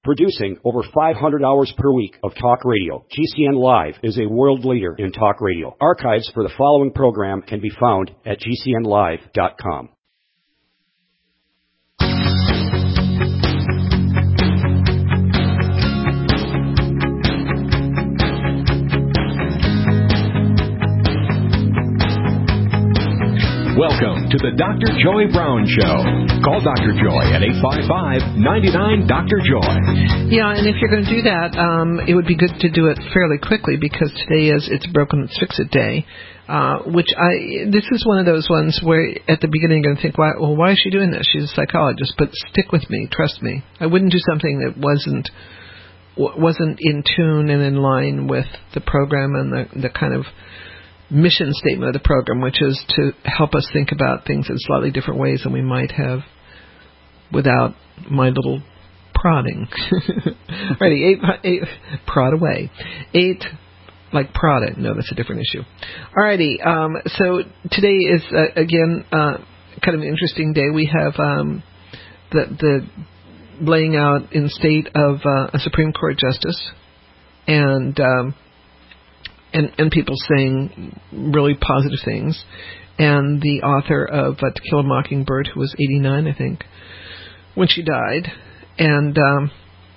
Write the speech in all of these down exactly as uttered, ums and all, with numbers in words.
Producing over five hundred hours per week of talk radio, G C N Live is a world leader in talk radio. Archives for the following program can be found at G C N live dot com. Welcome to the Doctor Joy Brown Show. Call Doctor Joy at eight five five, nine nine, D R Joy. Yeah, and if you're going to do that, um, it would be good to do it fairly quickly because today is It's Broken, Let's Fix It Day, uh, which I, this is one of those ones where at the beginning you're going to think, why, well, why is she doing this? She's a psychologist, but stick with me, trust me. I wouldn't do something that wasn't wasn't in tune and in line with the program and the, the kind of mission statement of the program, which is to help us think about things in slightly different ways than we might have without my little prodding. Ready, eight, eight, prod away. Eight, like prod it. No, that's a different issue. Alrighty, um, so today is, uh, again, uh, kind of an interesting day. We have um, the, the laying out in state of uh, a Supreme Court justice, and um, And, and people saying really positive things. And the author of uh, To Kill a Mockingbird, who was eighty-nine, I think, when she died. And um,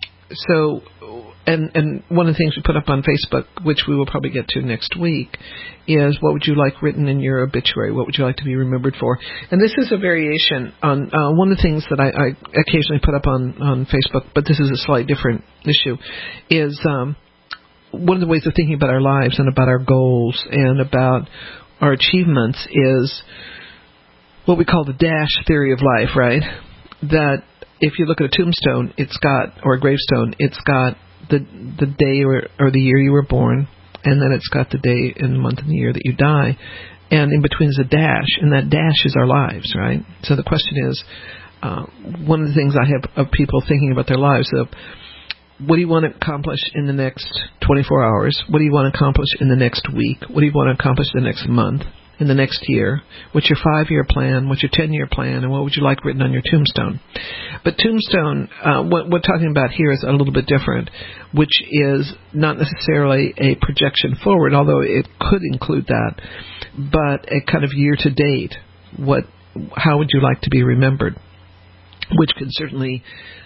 so, and, and one of the things we put up on Facebook, which we will probably get to next week, is what would you like written in your obituary? What would you like to be remembered for? And this is a variation on uh, one of the things that I, I occasionally put up on, on Facebook, but this is a slightly different issue, is... Um, one of the ways of thinking about our lives and about our goals and about our achievements is what we call the DASH theory of life, right? That if you look at a tombstone, it's got, or a gravestone, it's got the the day or, or the year you were born, and then it's got the day and the month and the year that you die. And in between is a dash, and that dash is our lives, right? So the question is, uh, one of the things I have of people thinking about their lives, so what do you want to accomplish in the next twenty-four hours? What do you want to accomplish in the next week? What do you want to accomplish in the next month, in the next year? What's your five-year plan? What's your ten-year plan? And what would you like written on your tombstone? But tombstone, uh, what we're talking about here is a little bit different, which is not necessarily a projection forward, although it could include that, but a kind of year-to-date. What, how would you like to be remembered? Which can certainly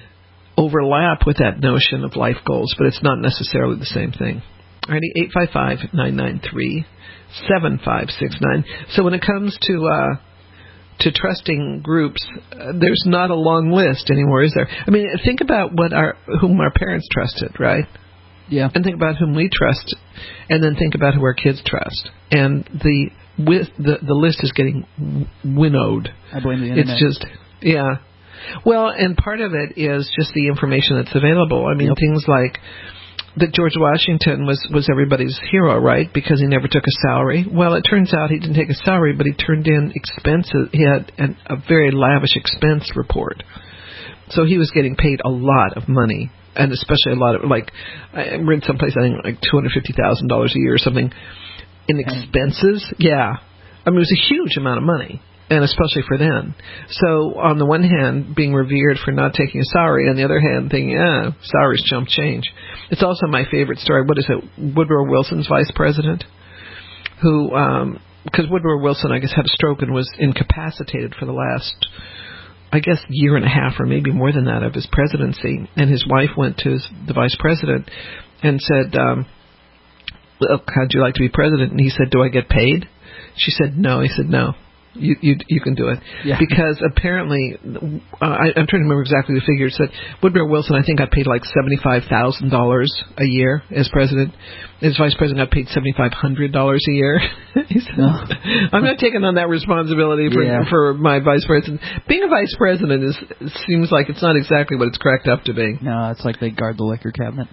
overlap with that notion of life goals, but it's not necessarily the same thing. Alrighty, eight five five, nine nine three, seven five six nine. So when it comes to uh, to trusting groups, uh, there's not a long list anymore, is there? I mean, think about what our whom our parents trusted, right? Yeah. And think about whom we trust, and then think about who our kids trust. And the with the the list is getting winnowed. I blame the internet. It's just yeah. Well, and part of it is just the information that's available. I mean, yep. Things like that George Washington was, was everybody's hero, right? Because he never took a salary. Well, it turns out he didn't take a salary, but he turned in expenses. He had an, a very lavish expense report. So he was getting paid a lot of money, and especially a lot of, like, I read someplace, I think, like two hundred fifty thousand dollars a year or something in expenses. Yeah. I mean, it was a huge amount of money. And especially for then. So, on the one hand, being revered for not taking a salary. On the other hand, thinking, yeah, salaries chump change. It's also my favorite story. What is it? Woodrow Wilson's vice president? Who, um, because Woodrow Wilson, I guess, had a stroke and was incapacitated for the last, I guess, year and a half or maybe more than that of his presidency. And his wife went to his, the vice president and said, um, well, how'd you like to be president? And he said, do I get paid? She said, no. He said, no. You, you you can do it. Yeah. Because apparently, uh, I, I'm trying to remember exactly the figure. It said Woodrow Wilson, I think, got paid like seventy-five thousand dollars a year as president. As vice president, got paid seventy-five hundred dollars a year. He said, no. I'm not taking on that responsibility for yeah. for my vice president. Being a vice president is seems like it's not exactly what it's cracked up to be. No, it's like they guard the liquor cabinet.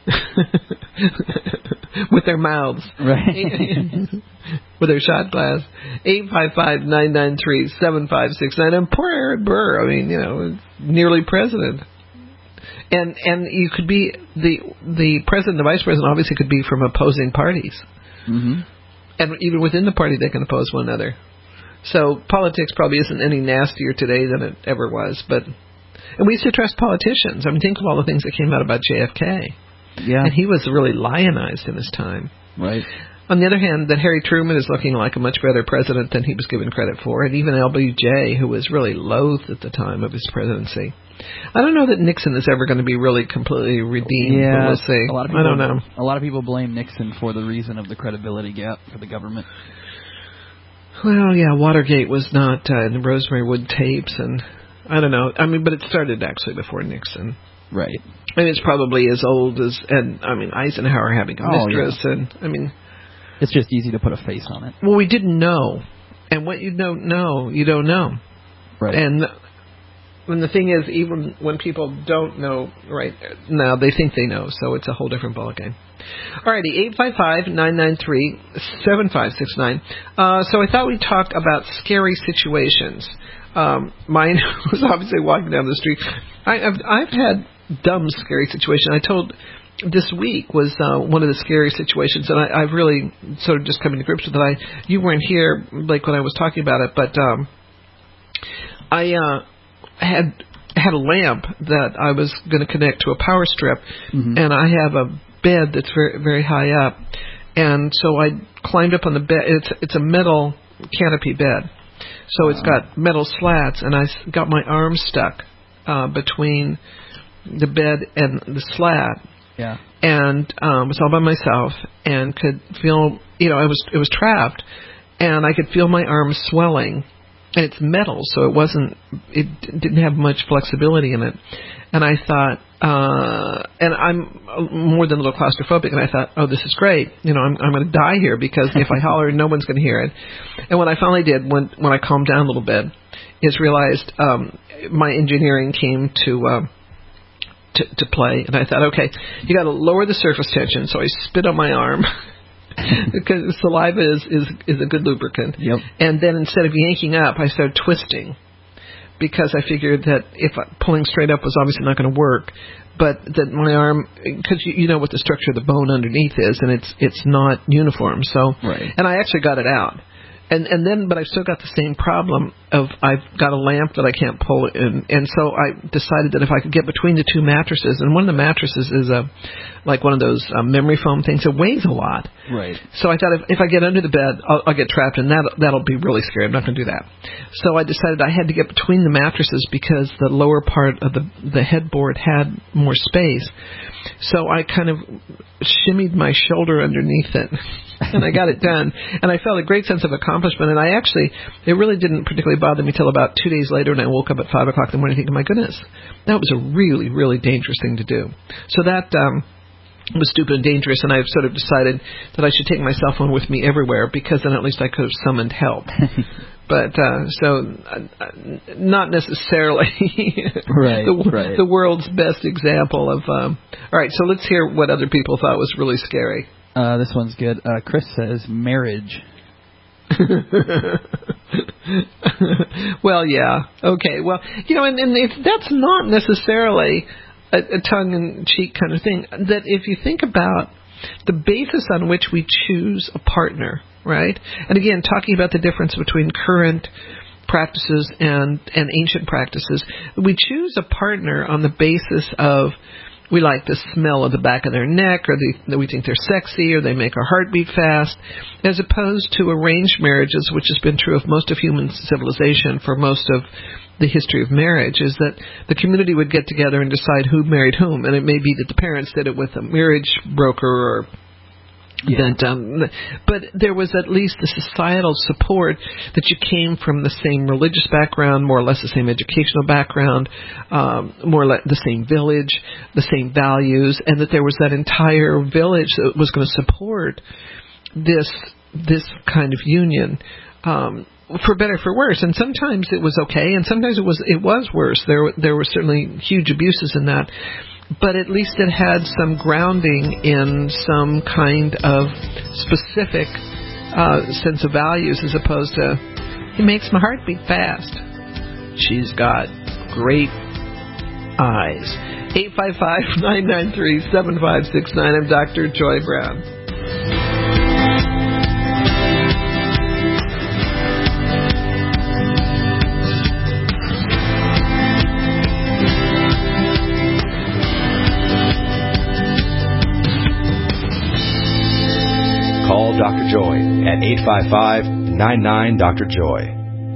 With their mouths. Right. With their shot glass. eight five five, nine nine three, seven five six nine. And poor Aaron Burr, I mean, you know, nearly president. And and you could be, the the president, the vice president obviously could be from opposing parties. Mm-hmm. And even within the party they can oppose one another. So politics probably isn't any nastier today than it ever was, but And we used to trust politicians. I mean, think of all the things that came out about J F K. Yeah. And he was really lionized in his time. Right. On the other hand, that Harry Truman is looking like a much better president than he was given credit for, and even L B J, who was really loathed at the time of his presidency. I don't know that Nixon is ever going to be really completely redeemed, Yeah, but we'll see. A lot of people, I don't know. A lot of people blame Nixon for the reason of the credibility gap for the government. Well, yeah, Watergate was not uh, in the Rosemary Wood tapes, and I don't know. I mean, but it started actually before Nixon. Right. I mean, it's probably as old as, and I mean, Eisenhower having a Oh, mistress, yeah. and I mean... It's just easy to put a face on it. Well, we didn't know. And what you don't know, you don't know. Right. And when the thing is, even when people don't know right now, they think they know. So it's a whole different ballgame. All righty, eight five five, nine nine three, seven five six nine. Uh, so I thought we'd talk about scary situations. Um, mine was obviously walking down the street. I, I've, I've had dumb, scary situations. I told... This week was uh, one of the scary situations, and I, I've really sort of just come to grips with it. I, you weren't here, like when I was talking about it, but um, I uh, had had a lamp that I was going to connect to a power strip, mm-hmm. and I have a bed that's very very high up, and so I climbed up on the bed. It's it's a metal canopy bed, so wow. It's got metal slats, and I got my arm stuck uh, between the bed and the slat. Yeah. And um, was all by myself and could feel, you know, I was it was trapped, and I could feel my arms swelling. And it's metal, so it wasn't, it didn't have much flexibility in it. And I thought, uh, and I'm more than a little claustrophobic, and I thought, oh, this is great. You know, I'm I'm going to die here because if I holler, no one's going to hear it. And what I finally did when when I calmed down a little bit is realized um, my engineering came to. Um, To, to play, and I thought, okay, you got to lower the surface tension. So I spit on my arm because saliva is, is is a good lubricant. Yep. And then instead of yanking up, I started twisting because I figured that if I, pulling straight up was obviously not going to work, but that my arm, because you, you know what the structure of the bone underneath is, and it's it's not uniform. So, right. And I actually got it out. And and then, but I've still got the same problem of I've got a lamp that I can't pull in, and so I decided that if I could get between the two mattresses, and one of the mattresses is a like one of those um, memory foam things, it weighs a lot. Right. So I thought if, if I get under the bed, I'll, I'll get trapped, and that that'll be really scary. I'm not going to do that. So I decided I had to get between the mattresses because the lower part of the the headboard had more space. So I kind of shimmied my shoulder underneath it, and I got it done. And I felt a great sense of accomplishment. And I actually, it really didn't particularly bother me till about two days later when I woke up at five o'clock in the morning thinking, my goodness, that was a really, really dangerous thing to do. So that um, was stupid and dangerous, and I've sort of decided that I should take my cell phone with me everywhere because then at least I could have summoned help. But uh, so, uh, not necessarily right, the, right. the world's best example of. Um, all right, so let's hear what other people thought was really scary. Uh, this one's good. Uh, Chris says marriage. Well, yeah, okay. Well, you know, and, and it's, that's not necessarily a, a tongue-in-cheek kind of thing. That if you think about the basis on which we choose a partner. Right? And again, talking about the difference between current practices and, and ancient practices, we choose a partner on the basis of we like the smell of the back of their neck, or the, we think they're sexy, or they make our heart beat fast, as opposed to arranged marriages, which has been true of most of human civilization for most of the history of marriage, is that the community would get together and decide who married whom. And it may be that the parents did it with a marriage broker or Yeah. That, um, but there was at least the societal support that you came from the same religious background, more or less the same educational background, um, more or less the same village, the same values, and that there was that entire village that was going to support this this kind of union, um, for better or for worse. And sometimes it was okay, and sometimes it was it was worse. There there were certainly huge abuses in that. But at least it had some grounding in some kind of specific uh, sense of values, as opposed to, he makes my heart beat fast. She's got great eyes. eight five five, nine nine three, seven five six nine. I'm Doctor Joy Brown. Doctor Joy at eight five five, nine nine, Doctor Joy.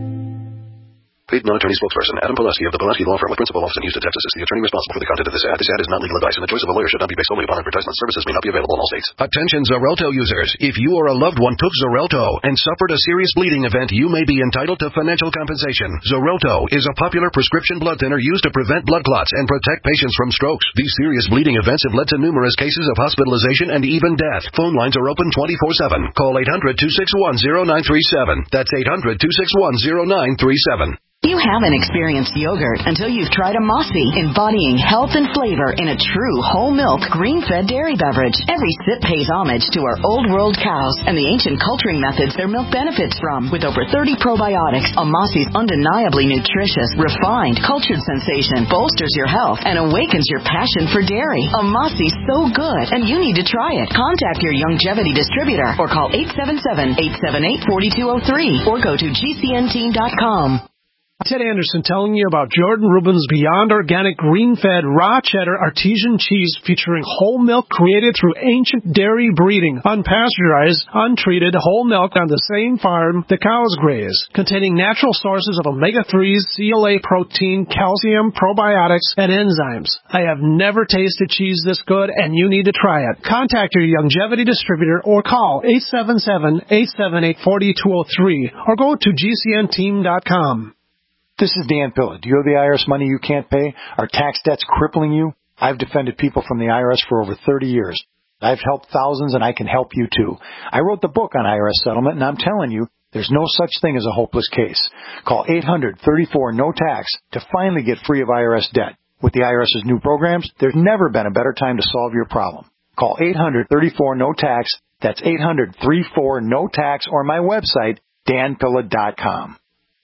Paid non-attorney spokesperson Adam Pileski of the Pileski Law Firm with principal office in Houston, Texas is the attorney responsible for the content of this ad. This ad is not legal advice, and the choice of a lawyer should not be based solely upon advertisement. Services may not be available in all states. Attention Xarelto users. If you or a loved one took Xarelto and suffered a serious bleeding event, you may be entitled to financial compensation. Xarelto is a popular prescription blood thinner used to prevent blood clots and protect patients from strokes. These serious bleeding events have led to numerous cases of hospitalization and even death. Phone lines are open twenty-four seven. Call eight hundred, two six one, zero nine three seven. That's eight hundred, two six one, zero nine three seven. You haven't experienced yogurt until you've tried a Mossy, embodying health and flavor in a true whole milk, green-fed dairy beverage. Every sip pays homage to our old world cows and the ancient culturing methods their milk benefits from. With over thirty probiotics, a Mossy's undeniably nutritious, refined, cultured sensation bolsters your health and awakens your passion for dairy. A Mossy's so good, and you need to try it. Contact your Youngevity distributor or call eight seven seven, eight seven eight, four two zero three or go to G C N team dot com. Ted Anderson telling you about Jordan Rubin's Beyond Organic Green-Fed Raw Cheddar Artesian Cheese featuring whole milk created through ancient dairy breeding, unpasteurized, untreated whole milk on the same farm the cows graze, containing natural sources of omega threes, C L A protein, calcium, probiotics, and enzymes. I have never tasted cheese this good, and you need to try it. Contact your Youngevity distributor or call eight seven seven, eight seven eight, four two zero three or go to G C N team dot com. This is Dan Pilla. Do you owe the I R S money you can't pay? Are tax debts crippling you? I've defended people from the I R S for over thirty years. I've helped thousands, and I can help you too. I wrote the book on I R S settlement, and I'm telling you, there's no such thing as a hopeless case. Call eight hundred, thirty-four, no tax to finally get free of I R S debt. With the IRS's new programs, there's never been a better time to solve your problem. Call eight hundred, thirty-four, no tax. That's eight hundred, thirty-four, no tax, or my website, dan pilla dot com.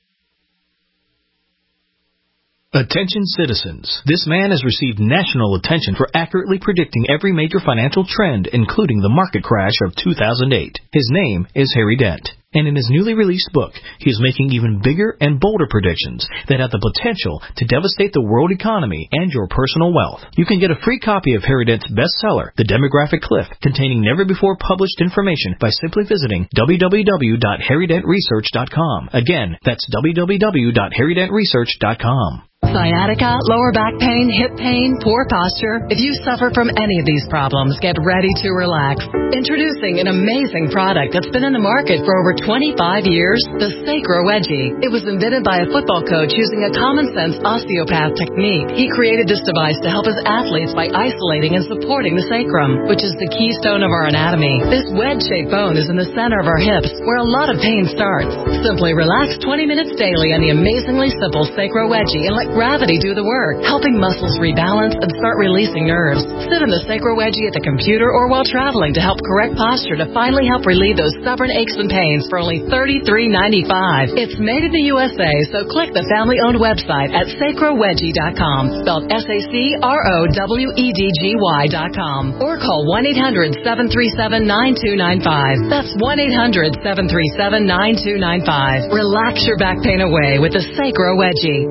Attention citizens. This man has received national attention for accurately predicting every major financial trend, including the market crash of two thousand eight. His name is Harry Dent. And in his newly released book, he is making even bigger and bolder predictions that have the potential to devastate the world economy and your personal wealth. You can get a free copy of Harry Dent's bestseller, The Demographic Cliff, containing never-before-published information by simply visiting w w w dot harry dent research dot com. Again, that's w w w dot harry dent research dot com. Sciatica, lower back pain, hip pain, poor posture. If you suffer from any of these problems, get ready to relax. Introducing an amazing product that's been in the market for over twenty-five years, the Sacro Wedgie. It was invented by a football coach using a common-sense osteopath technique. He created this device to help his athletes by isolating and supporting the sacrum, which is the keystone of our anatomy. This wedge-shaped bone is in the center of our hips, where a lot of pain starts. Simply relax twenty minutes daily on the amazingly simple Sacro Wedgie and let gravity do the work, helping muscles rebalance and start releasing nerves. Sit in the Sacro Wedgie at the computer or while traveling to help correct posture to finally help relieve those stubborn aches and pains for only thirty-three ninety-five. It's made in the U S A, so click the family-owned website at sacro wedgie dot com, spelled S A C R O W E D G Y dot com, or call one eight hundred, seven three seven, nine two nine five. That's one eight hundred, seven three seven, nine two nine five. Relax your back pain away with the Sacro Wedgie.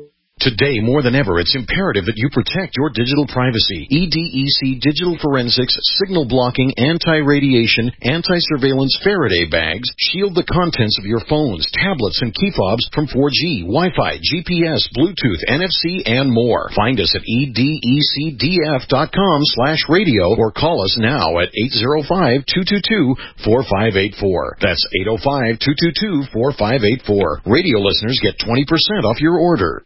Today, more than ever, it's imperative that you protect your digital privacy. E D E C Digital Forensics, signal blocking, anti-radiation, anti-surveillance Faraday bags shield the contents of your phones, tablets, and key fobs from four G, Wi-Fi, G P S, Bluetooth, N F C, and more. Find us at E D E C D F dot com slash radio or call us now at eight oh five, two two two, four five eight four. That's eight oh five, two two two, four five eight four. Radio listeners get twenty percent off your order.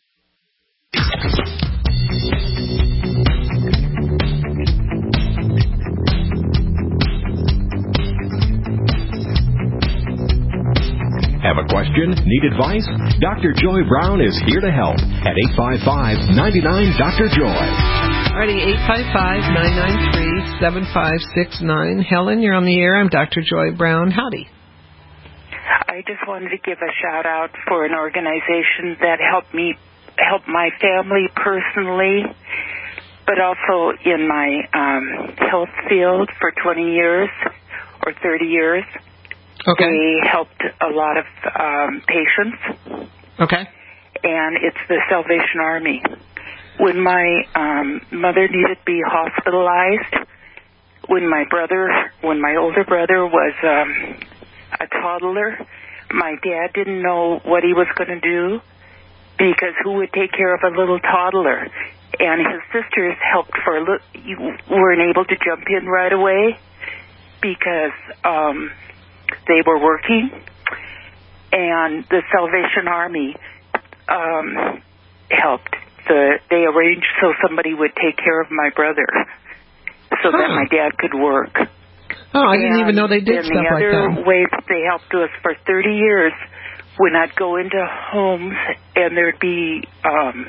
Have a question? Need advice? Doctor Joy Brown is here to help at eight five five, nine nine, Doctor Joy. Alrighty, eight five five, nine nine three, seven five six nine. Helen, you're on the air. I'm Doctor Joy Brown. Howdy. I just wanted to give a shout out for an organization that helped me help my family personally, but also in my um, health field for twenty years or thirty years. Okay. They helped a lot of um, patients. Okay. And it's the Salvation Army. When my um, mother needed to be hospitalized, when my brother, when my older brother was um, a toddler, my dad didn't know what he was going to do because who would take care of a little toddler? And his sisters helped for a little, you weren't able to jump in right away because um, they were working. And the Salvation Army um, helped. The, they arranged so somebody would take care of my brother so huh. that my dad could work. Oh, I and didn't even know they did stuff like that. And the other way they helped us for thirty years, when I'd go into homes and there'd be, um,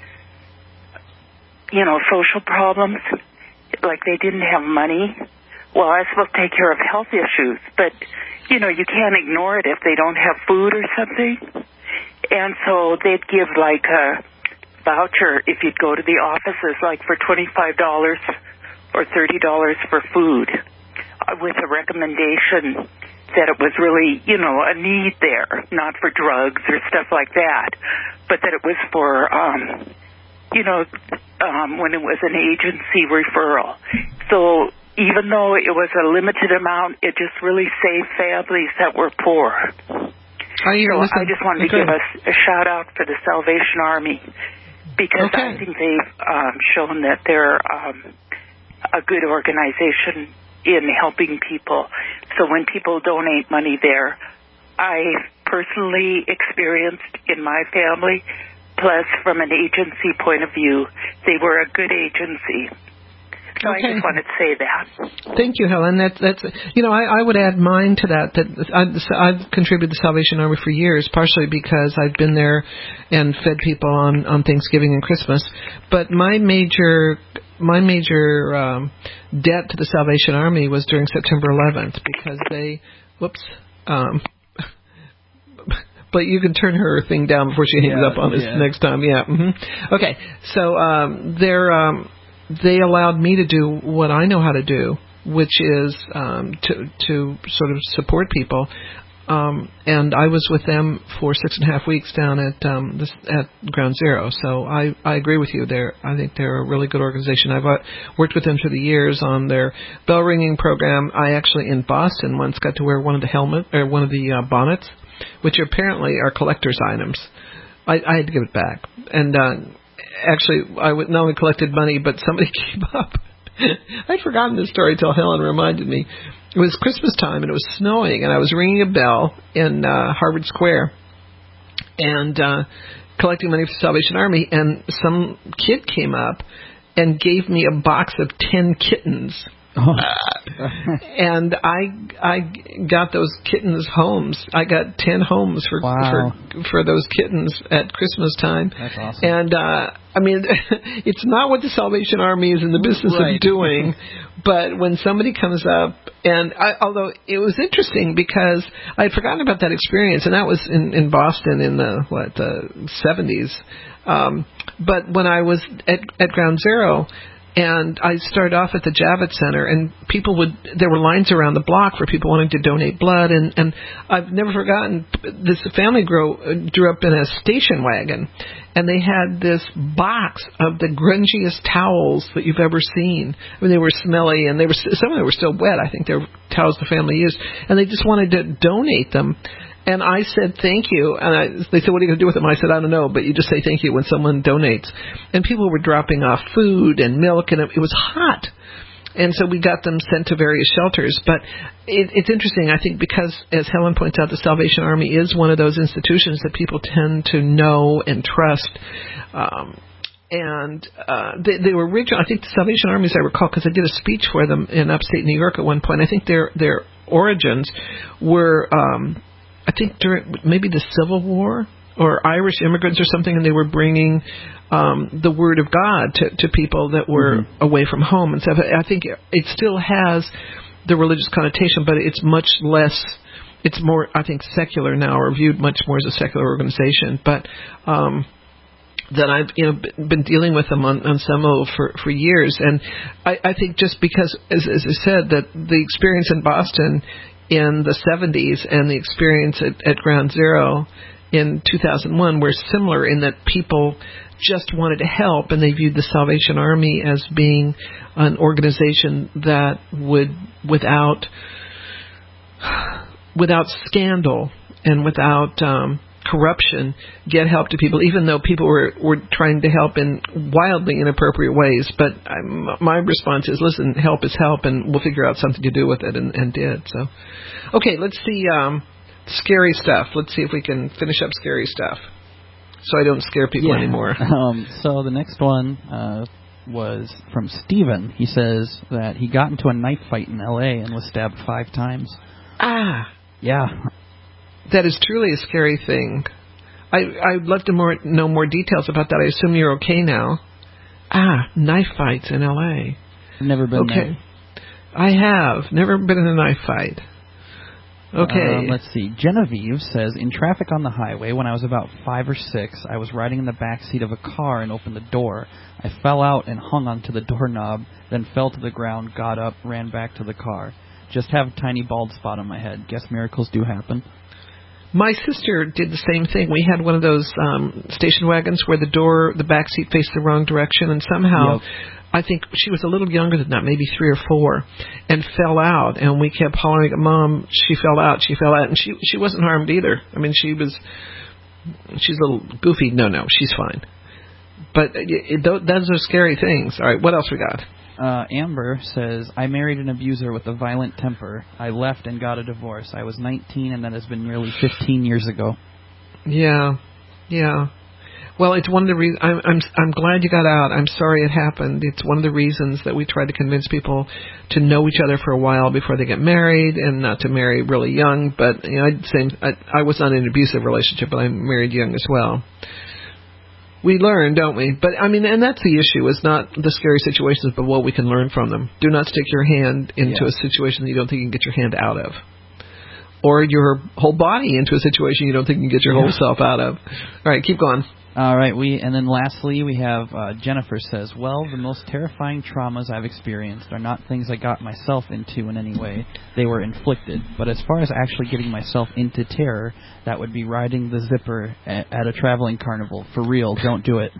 you know, social problems, like they didn't have money. Well, I was supposed to take care of health issues, but, you know, you can't ignore it if they don't have food or something. And so they'd give like a voucher if you'd go to the offices, like for twenty-five dollars or thirty dollars for food, uh, with a recommendation that it was really, you know, a need there, not for drugs or stuff like that, but that it was for, um, you know, um, when it was an agency referral. So even though it was a limited amount, it just really saved families that were poor. I, hear, so listen, I just wanted okay. to give us a shout out for the Salvation Army because okay. I think they've um, shown that they're um, a good organization in helping people. So when people donate money there, I personally experienced in my family, plus from an agency point of view, they were a good agency. So okay. I just wanted to say that. Thank you, Helen. That's that's you know I, I would add mine to that. That I've, I've contributed to the Salvation Army for years, partially because I've been there and fed people on, on Thanksgiving and Christmas. But my major my major um, debt to the Salvation Army was during September eleventh because they whoops. Um, But you can turn her thing down before she hangs yeah, up on us yeah. next time. Yeah. Mm-hmm. Okay. So um, they're. Um, They allowed me to do what I know how to do, which is um, to to sort of support people. Um, and I was with them for six and a half weeks down at um, this, at Ground Zero. So I, I agree with you. They're I think they're a really good organization. I've uh, worked with them through the years on their bell ringing program. I actually in Boston once got to wear one of the helmet or one of the uh, bonnets, which apparently are collector's items. I, I had to give it back and. Uh, Actually, I not only collected money, but somebody came up. I'd forgotten this story until Helen reminded me. It was Christmas time, and it was snowing, and I was ringing a bell in uh, Harvard Square and uh, collecting money for the Salvation Army, and some kid came up and gave me a box of ten kittens. Oh. Uh, and I I got those kittens homes. I got ten homes for wow. for for those kittens at Christmas time. That's awesome. And uh, I mean, it's not what the Salvation Army is in the business right. of doing, but when somebody comes up, and I, although it was interesting because I had forgotten about that experience, and that was in in Boston in the what the seventies. Um, but when I was at at Ground Zero. And I started off at the Javits Center, and people would, there were lines around the block for people wanting to donate blood, and, and I've never forgotten, this family grew, drew up in a station wagon, and they had this box of the grungiest towels that you've ever seen. I mean, they were smelly, and they were, some of them were still wet. I think they were towels the family used, and they just wanted to donate them. And I said, thank you. And I, they said, what are you going to do with them? And I said, I don't know, but you just say thank you when someone donates. And people were dropping off food and milk, and it, it was hot. And so we got them sent to various shelters. But it, it's interesting, I think, because, as Helen points out, the Salvation Army is one of those institutions that people tend to know and trust. Um, and uh, they, they were original. I think the Salvation Army, as I recall, because I did a speech for them in upstate New York at one point, I think their their origins were... Um, I think during maybe the Civil War or Irish immigrants or something, and they were bringing um, the Word of God to, to people that were mm-hmm. away from home and stuff. I think it still has the religious connotation, but it's much less. It's more, I think, secular now, or viewed much more as a secular organization. But um, that I've you know been dealing with them on, on some level for, for years, and I, I think just because, as, as I said, that the experience in Boston in the seventies and the experience at, at Ground Zero in two thousand one were similar in that people just wanted to help, and they viewed the Salvation Army as being an organization that would, without without scandal and without um, corruption, get help to people, even though people were, were trying to help in wildly inappropriate ways. But I, my response is, listen, help is help, and we'll figure out something to do with it, and, and did. So, okay, let's see um, scary stuff. Let's see if we can finish up scary stuff, so I don't scare people yeah. anymore. Um, so the next one uh, was from Steven. He says that he got into a knife fight in L A and was stabbed five times. Ah. Yeah. That is truly a scary thing. I, I'd love to more, know more details about that. I assume you're okay now. Ah, knife fights in L A. I've never been okay. there. I have. Never been in a knife fight. Okay. Um, let's see. Genevieve says, in traffic on the highway, when I was about five or six, I was riding in the back seat of a car and opened the door. I fell out and hung onto the doorknob, then fell to the ground, got up, ran back to the car. Just have a tiny bald spot on my head. Guess miracles do happen. My sister did the same thing. We had one of those um, station wagons where the door, the back seat faced the wrong direction, and somehow, yep. I think she was a little younger than that, maybe three or four, and fell out. And we kept hollering at Mom, she fell out, she fell out. And she she wasn't harmed either. I mean, she was, she's a little goofy. No, no, she's fine. But it, it, those are scary things. All right, what else we got? Uh, Amber says, I married an abuser with a violent temper. I left and got a divorce. I was nineteen, and that has been nearly fifteen years ago. Yeah, yeah. Well, it's one of the reasons. I'm, I'm I'm glad you got out. I'm sorry it happened. It's one of the reasons that we try to convince people to know each other for a while before they get married, and not to marry really young. But you know, I'd say I, I was not in an abusive relationship, but I married young as well. We learn, don't we? But, I mean, and that's the issue, is not the scary situations, but what we can learn from them. Do not stick your hand into yeah. a situation that you don't think you can get your hand out of. Or your whole body into a situation you don't think you can get your yeah. whole self out of. All right, keep going. All right, we and then lastly, we have uh, Jennifer says, well, the most terrifying traumas I've experienced are not things I got myself into in any way. They were inflicted. But as far as actually getting myself into terror, that would be riding the zipper at, at a traveling carnival. For real, don't do it.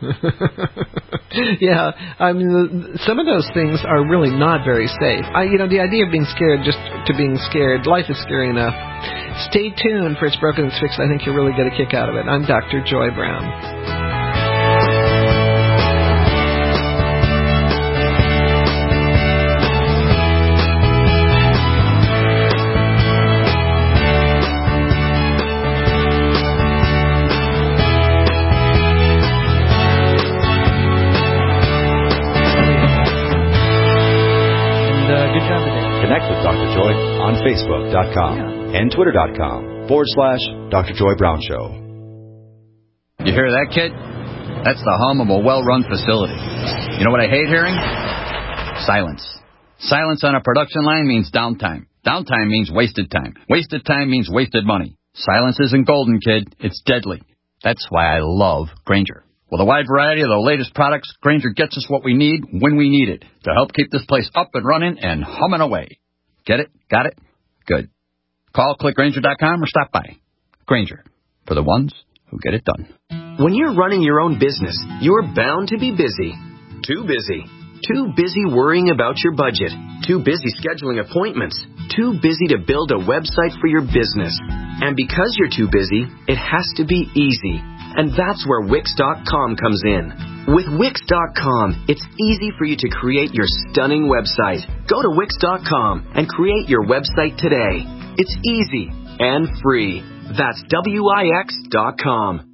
Yeah, I mean, some of those things are really not very safe. I, you know, the idea of being scared just to being scared, life is scary enough. Stay tuned for It's Broken, It's Fixed. I think you'll really get a kick out of it. I'm Doctor Joy Brown. Connect with Doctor Joy on Facebook dot com yeah. and Twitter dot com forward slash Doctor Joy Brown Show. You hear that, kid? That's the hum of a well-run facility. You know what I hate hearing? Silence. Silence on a production line means downtime. Downtime means wasted time. Wasted time means wasted money. Silence isn't golden, kid. It's deadly. That's why I love Grainger. With a wide variety of the latest products, Grainger gets us what we need when we need it to help keep this place up and running and humming away. Get it? Got it? Good. Call, click Grainger dot com, or stop by. Grainger, for the ones who get it done. When you're running your own business, you're bound to be busy. Too busy. Too busy worrying about your budget. Too busy scheduling appointments. Too busy to build a website for your business. And because you're too busy, it has to be easy. And that's where Wix dot com comes in. With Wix dot com, it's easy for you to create your stunning website. Go to Wix dot com and create your website today. It's easy and free. That's W I X dot com.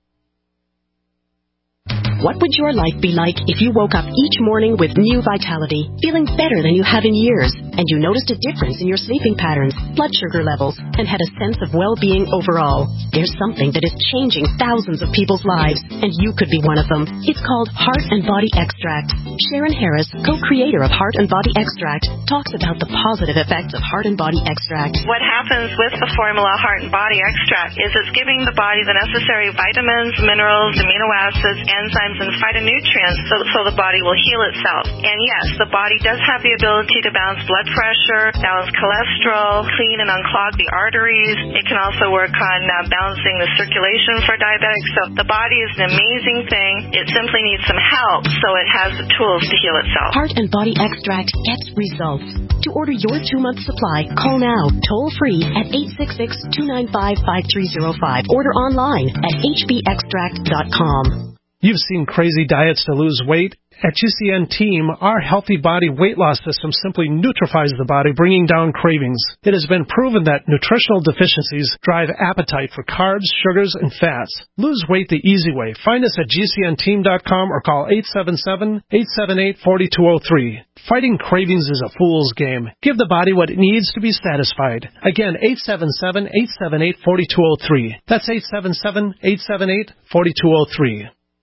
What would your life be like if you woke up each morning with new vitality, feeling better than you have in years, and you noticed a difference in your sleeping patterns, blood sugar levels, and had a sense of well-being overall? There's something that is changing thousands of people's lives, and you could be one of them. It's called Heart and Body Extract. Sharon Harris, co-creator of Heart and Body Extract, talks about the positive effects of Heart and Body Extract. What happens with the formula Heart and Body Extract is it's giving the body the necessary vitamins, minerals, amino acids, enzymes, and phytonutrients so, so the body will heal itself. And yes, the body does have the ability to balance blood pressure, balance cholesterol, clean and unclog the arteries. It can also work on uh, balancing the circulation for diabetics. So the body is an amazing thing. It simply needs some help, so it has the tools to heal itself. Heart and Body Extract gets results. To order your two-month supply, call now, toll-free at eight six six, two nine five, five three zero five. Order online at h b extract dot com. You've seen crazy diets to lose weight. At G C N Team, our healthy body weight loss system simply neutralizes the body, bringing down cravings. It has been proven that nutritional deficiencies drive appetite for carbs, sugars, and fats. Lose weight the easy way. Find us at g c n team dot com or call eight seven seven, eight seven eight, four two zero three. Fighting cravings is a fool's game. Give the body what it needs to be satisfied. Again, eight seven seven, eight seven eight, four two zero three. That's eight seven seven, eight seven eight, four two zero three.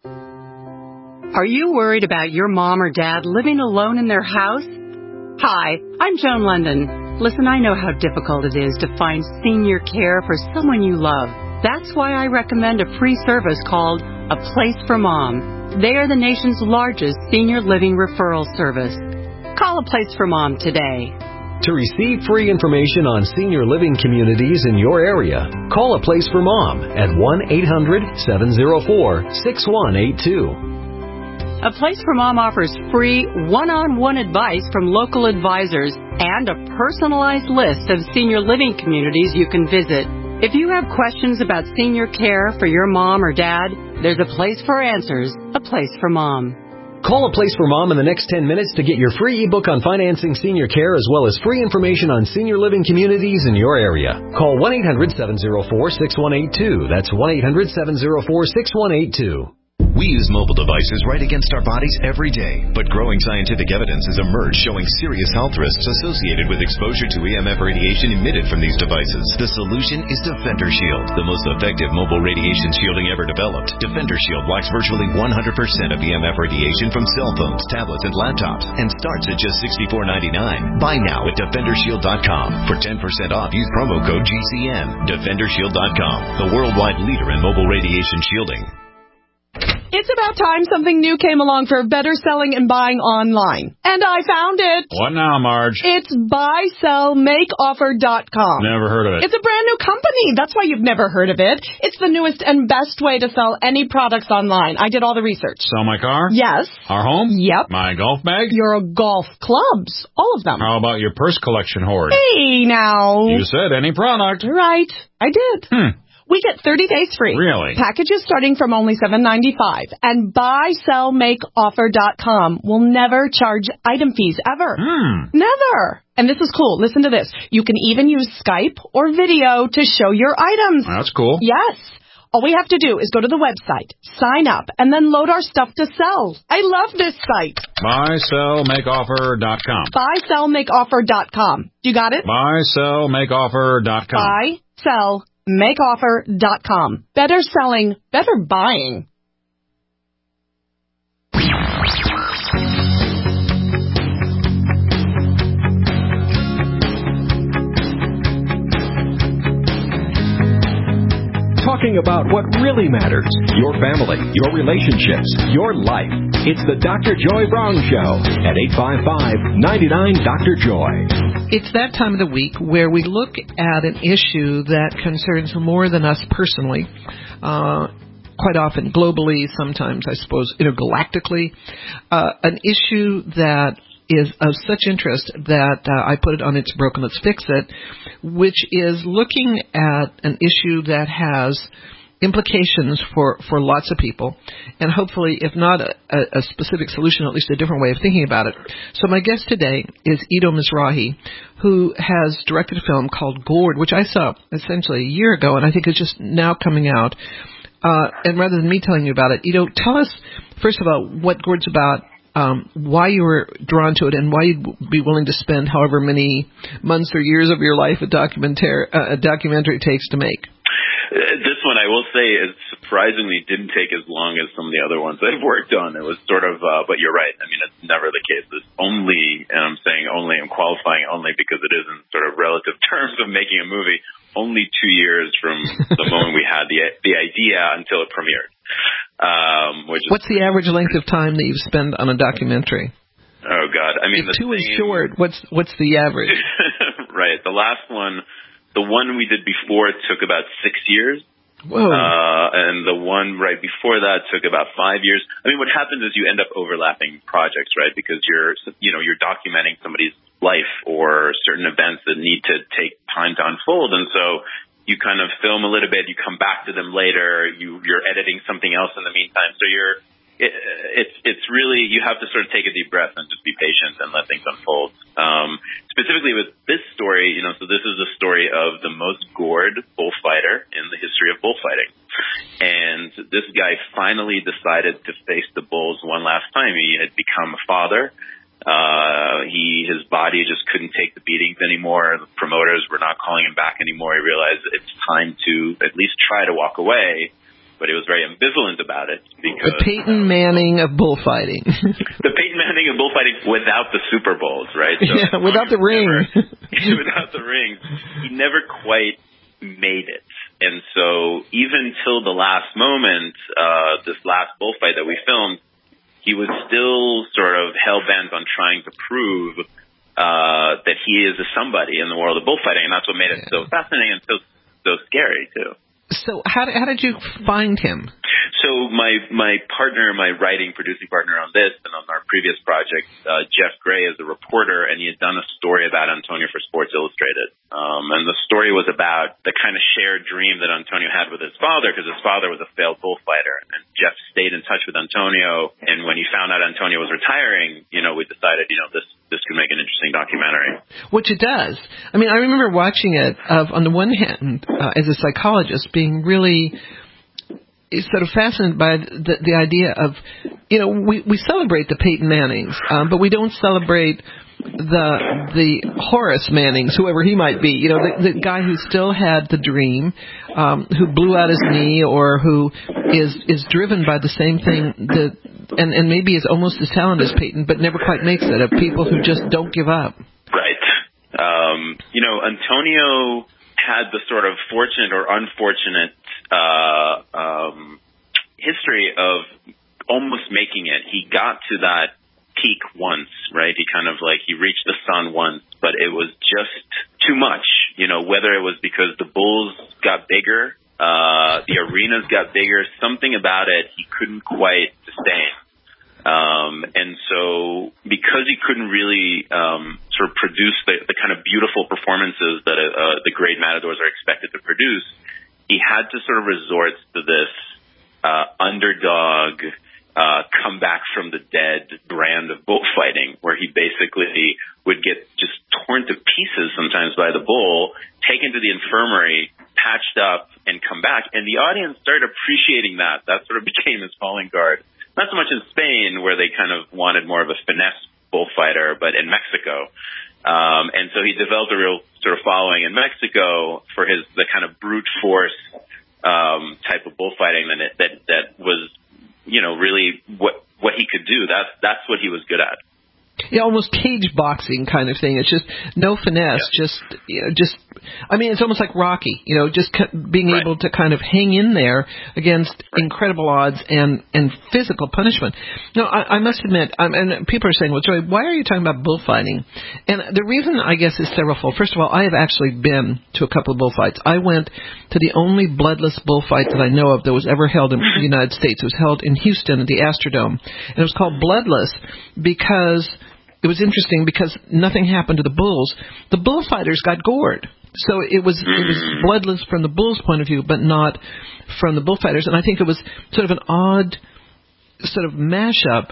Are you worried about your mom or dad living alone in their house? Hi, I'm Joan London. Listen, I know how difficult it is to find senior care for someone you love. That's why I recommend a free service called A Place for Mom. They are the nation's largest senior living referral service. Call A Place for Mom today. To receive free information on senior living communities in your area, call A Place for Mom at one eight hundred, seven oh four, six one eight two. A Place for Mom offers free one-on-one advice from local advisors and a personalized list of senior living communities you can visit. If you have questions about senior care for your mom or dad, there's a place for answers, A Place for Mom. Call A Place for Mom in the next ten minutes to get your free ebook on financing senior care as well as free information on senior living communities in your area. Call one eight hundred, seven oh four, six one eight two. That's one eight hundred, seven oh four, six one eight two. We use mobile devices right against our bodies every day, but growing scientific evidence has emerged showing serious health risks associated with exposure to E M F radiation emitted from these devices. The solution is Defender Shield, the most effective mobile radiation shielding ever developed. Defender Shield blocks virtually one hundred percent of E M F radiation from cell phones, tablets, and laptops, and starts at just sixty-four ninety-nine. Buy now at defender shield dot com. For ten percent off, use promo code G C N. defender shield dot com, the worldwide leader in mobile radiation shielding. It's about time something new came along for better selling and buying online. And I found it. What now, Marge? It's buy sell make offer dot com. Never heard of it. It's a brand new company. That's why you've never heard of it. It's the newest and best way to sell any products online. I did all the research. Sell my car? Yes. Our home? Yep. My golf bag? Your golf clubs. All of them. How about your purse collection hoard? Hey, now. You said any product. Right. I did. Hmm. We get thirty days free. Really? Packages starting from only seven ninety-five. And buy sell make offer dot com will never charge item fees ever. Hmm. Never. And this is cool. Listen to this. You can even use Skype or video to show your items. That's cool. Yes. All we have to do is go to the website, sign up, and then load our stuff to sell. I love this site. buy sell make offer dot com. buy sell make offer dot com. You got it? buy sell make offer dot com. buy sell make offer dot com. Better selling, better buying. Talking about what really matters, your family, your relationships, your life. It's the Doctor Joy Brown Show at eight five five, nine nine, Doctor Joy. It's that time of the week where we look at an issue that concerns more than us personally, uh, quite often globally, sometimes I suppose intergalactically, uh, an issue that is of such interest that uh, I put it on It's Broken, Let's Fix It, which is looking at an issue that has implications for, for lots of people, and hopefully, if not a, a specific solution, at least a different way of thinking about it. So my guest today is Ido Mizrahi, who has directed a film called Gored, which I saw essentially a year ago, and I think is just now coming out. Uh, and rather than me telling you about it, Ido, tell us, first of all, what Gored's about, Um, why you were drawn to it, and why you'd be willing to spend however many months or years of your life a documentary, uh, a documentary takes to make. Uh, this one, I will say, is surprisingly didn't take as long as some of the other ones I've worked on. It was sort of, uh, but you're right. I mean, it's never the case. It's only, and I'm saying only, I'm qualifying only because it is in sort of relative terms of making a movie, only two years from the moment we had the the idea until it premiered. Um, which is What's the average length of time that you've spent on a documentary? Oh God! I mean, if the two same... is short, what's what's the average? Right. The last one, the one we did before took about six years. Whoa. Uh, and the one right before that took about five years. I mean, what happens is you end up overlapping projects, right? Because you're, you know, you're documenting somebody's life or certain events that need to take time to unfold. And so you kind of film a little bit, you come back to them later, you, you're editing something else in the meantime. So you're, it, it's, it's really, you have to sort of take a deep breath and just be patient and let things unfold. Um, specifically with this story, you know, so this is the story of the most gored bullfighter in the history of bullfighting. And this guy finally decided to face the bulls one last time. He had become a father. Uh, he, his body just couldn't take the beatings anymore. The promoters were not calling him back anymore. He realized it's time to at least try to walk away. But he was very ambivalent about it because the Peyton Manning of bullfighting. The Peyton Manning of bullfighting without the Super Bowls, right? So yeah, without the ring. Never, without the ring, he never quite made it. And so even till the last moment, uh, this last bullfight that we filmed, he was still sort of hell-bent on trying to prove uh, that he is a somebody in the world of bullfighting, and that's what made it so fascinating and so so scary too. So how how did you find him? So my my partner, my writing producing partner on this and on our previous project, uh, Jeff Gray, is a reporter, and he had done a story about Antonio for Sports Illustrated. Um, and the story was about the kind of shared dream that Antonio had with his father, because his father was a failed bullfighter. And Jeff stayed in touch with Antonio, and when he found out Antonio was retiring, you know, we decided, you know, this this could make an interesting documentary. Which it does. I mean, I remember watching it, of, on the one hand, uh, as a psychologist, being really sort of fascinated by the, the idea of, you know, we, we celebrate the Peyton Mannings, um, but we don't celebrate the the Horace Mannings, whoever he might be, you know, the, the guy who still had the dream, um, who blew out his knee, or who is is driven by the same thing that, and, and maybe is almost as talented as Peyton, but never quite makes it, of people who just don't give up. Right. Um, you know, Antonio had the sort of fortunate or unfortunate uh, um, history of almost making it. He got to that peak once, right? He kind of like, he reached the sun once, but it was just too much, you know, whether it was because the bulls got bigger, uh, the arenas got bigger, something about it he couldn't quite sustain. Um, and so because he couldn't really, um, sort of produce the, the kind of beautiful performances that, uh, the great matadors are expected to produce, he had to sort of resort to this, uh, underdog, Uh, come back from the dead brand of bullfighting, where he basically would get just torn to pieces sometimes by the bull, taken to the infirmary, patched up, and come back. And the audience started appreciating that. That sort of became his calling card. Not so much in Spain, where they kind of wanted more of a finesse bullfighter, but in Mexico. Um, and so he developed a real sort of following in Mexico for his the kind of brute force um, type of bullfighting that it, that that was, you know, really what what he could do. That's that's what he was good at. Yeah, almost cage boxing kind of thing. It's just no finesse, yeah. just you know, just. I mean, it's almost like Rocky. You know, just being right. able to kind of hang in there against right. incredible odds and and physical punishment. No, I, I must admit, um, and people are saying, "Well, Joy, why are you talking about bullfighting?" And the reason, I guess, is severalfold. First of all, I have actually been to a couple of bullfights. I went to the only bloodless bullfight that I know of that was ever held in the United States. It was held in Houston at the Astrodome, and it was called Bloodless because it was interesting because nothing happened to the bulls. The bullfighters got gored. So it was it was bloodless from the bulls' point of view, but not from the bullfighters. And I think it was sort of an odd sort of mashup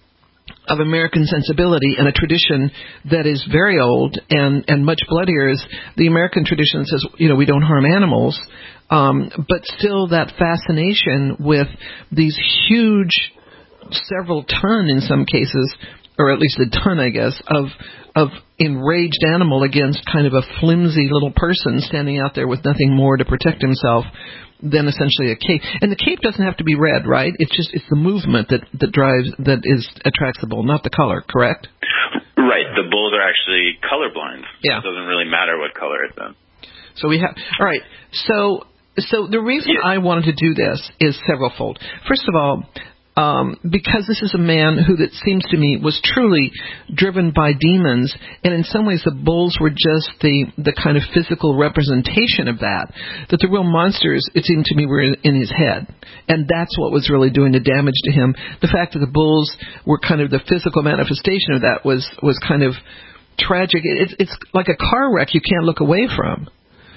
of American sensibility and a tradition that is very old and, and much bloodier. Is the American tradition says, you know, we don't harm animals, um, but still that fascination with these huge, several ton in some cases, or at least a ton, I guess, of of enraged animal against kind of a flimsy little person standing out there with nothing more to protect himself than essentially a cape. And the cape doesn't have to be red, right? It's just it's the movement that, that drives, that is attracts the bull, not the color, correct? Right. The bulls are actually colorblind. Yeah. It doesn't really matter what color it's in. So we have, all right. So, so the reason I wanted to do this is severalfold. First of all, um, because this is a man who, that seems to me, was truly driven by demons, and in some ways the bulls were just the, the kind of physical representation of that, that the real monsters, it seemed to me, were in, in his head. And that's what was really doing the damage to him. The fact that the bulls were kind of the physical manifestation of that was, was kind of tragic. It's, it's like a car wreck you can't look away from.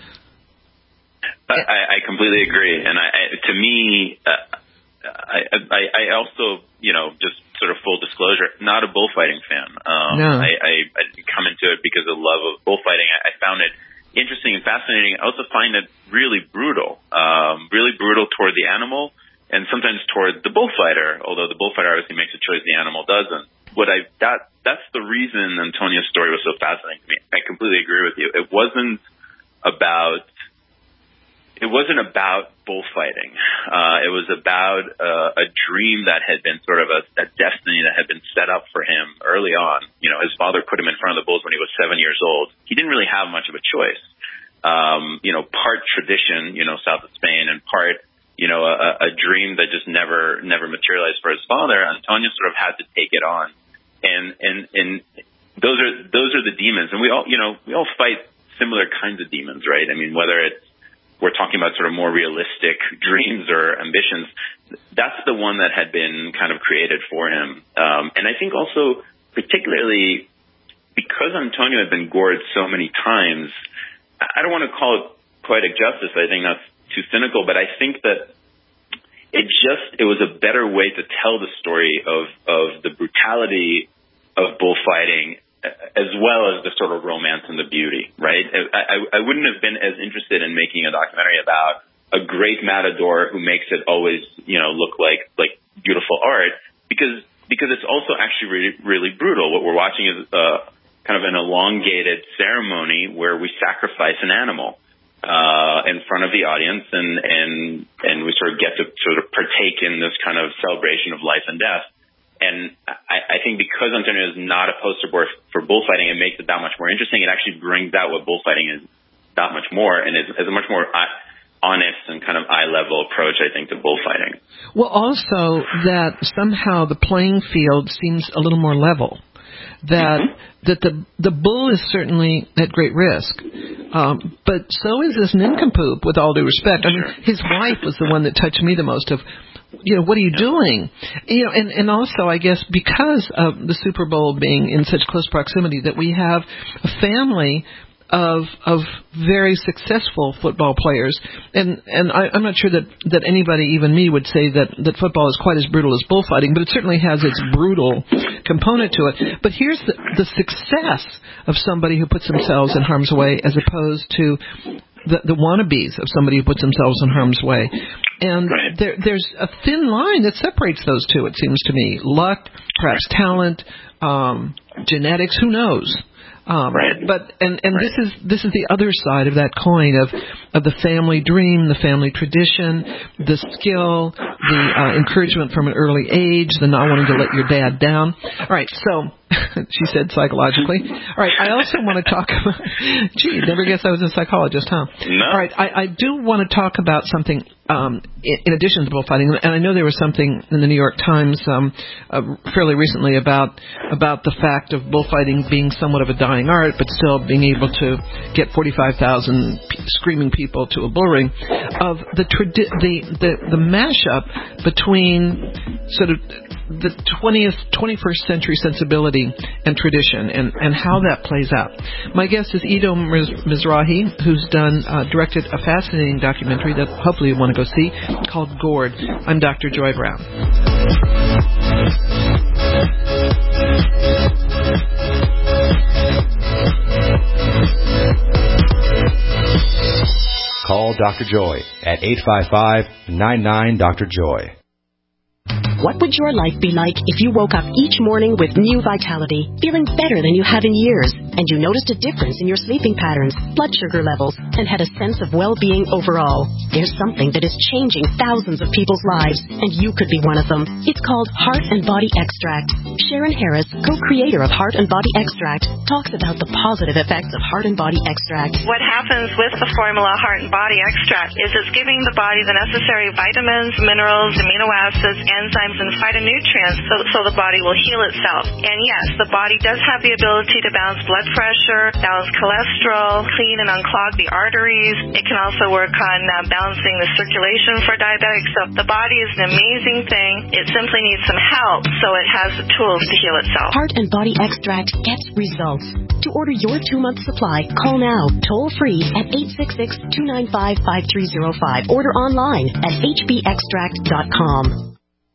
I, I completely agree. And I, I, to me, uh, I, I, I also, you know, just sort of full disclosure, not a bullfighting fan. Um, no. I, I, I didn't come into it because of love of bullfighting. I, I found it interesting and fascinating. I also find it really brutal, um, really brutal toward the animal and sometimes toward the bullfighter, although the bullfighter obviously makes a choice, the animal doesn't. What I, that, that's the reason Antonio's story was so fascinating to me. I completely agree with you. It wasn't about, It wasn't about bullfighting. Uh, it was about uh, a dream that had been sort of a, a destiny that had been set up for him early on. You know, his father put him in front of the bulls when he was seven years old. He didn't really have much of a choice. Um, you know, part tradition, you know, south of Spain, and part, you know, a, a dream that just never, never materialized for his father. Antonio sort of had to take it on, and and and those are those are the demons, and we all, you know, we all fight similar kinds of demons, right? I mean, whether it's we're talking about sort of more realistic dreams or ambitions, that's the one that had been kind of created for him. Um, and I think also, particularly because Antonio had been gored so many times, I don't want to call it poetic justice. I think that's too cynical, but I think that it just, it was a better way to tell the story of, of the brutality of bullfighting, as well as the sort of romance and the beauty, right? I, I, I wouldn't have been as interested in making a documentary about a great matador who makes it always, you know, look like, like beautiful art, because, because it's also actually really, really brutal. What we're watching is uh, kind of an elongated ceremony where we sacrifice an animal uh, in front of the audience, and, and, and we sort of get to sort of partake in this kind of celebration of life and death. And I, I think because Antonio is not a poster boy for bullfighting, it makes it that much more interesting. It actually brings out what bullfighting is that much more, and is, is a much more honest and kind of eye-level approach, I think, to bullfighting. Well, also that somehow the playing field seems a little more level. That mm-hmm. that the the bull is certainly at great risk, um, but so is this nincompoop. With all due respect, I mean, his wife was the one that touched me the most. Of, you know, what are you doing? You know, and, and also, I guess, because of the Super Bowl being in such close proximity, that we have a family of of very successful football players, and and I, I'm not sure that, that anybody, even me, would say that, that football is quite as brutal as bullfighting, but it certainly has its brutal component to it. But here's the, the success of somebody who puts themselves in harm's way, as opposed to the, the wannabes of somebody who puts themselves in harm's way. And there, there's a thin line that separates those two, it seems to me. Luck, perhaps talent, um, genetics, who knows? Um, right. But and, and right. this is this is the other side of that coin of of the family dream, the family tradition, the skill, the uh, encouragement from an early age, the not wanting to let your dad down. All right, so she said psychologically. All right, I also want to talk about. Gee, never guessed I was a psychologist, huh? No. All right, I, I do want to talk about something um, in, in addition to bullfighting, and I know there was something in the New York Times um, uh, fairly recently about about the fact of bullfighting being somewhat of a dying art, but still being able to get forty-five thousand p- screaming people to a bull ring, of the tradi- the the the mashup between sort of the twentieth, twenty-first century sensibility and tradition, and, and how that plays out. My guest is Ido Mizrahi, who's done uh, directed a fascinating documentary that hopefully you want to go see, called Gored. I'm Doctor Joy Brown. Call Doctor Joy at eight five five, nine nine, Doctor Joy. What would your life be like if you woke up each morning with new vitality, feeling better than you have in years, and you noticed a difference in your sleeping patterns, blood sugar levels, and had a sense of well-being overall? There's something that is changing thousands of people's lives, and you could be one of them. It's called Heart and Body Extract. Sharon Harris, co-creator of Heart and Body Extract, talks about the positive effects of Heart and Body Extract. What happens with the formula Heart and Body Extract is it's giving the body the necessary vitamins, minerals, amino acids, enzymes, enzymes and phytonutrients so, so the body will heal itself. And yes, the body does have the ability to balance blood pressure, balance cholesterol, clean and unclog the arteries. It can also work on uh, balancing the circulation for diabetics. So the body is an amazing thing. It simply needs some help, so it has the tools to heal itself. Heart and Body Extract gets results. To order your two-month supply, call now, toll-free at eight six six, two nine five, five three zero five. Order online at h b extract dot com.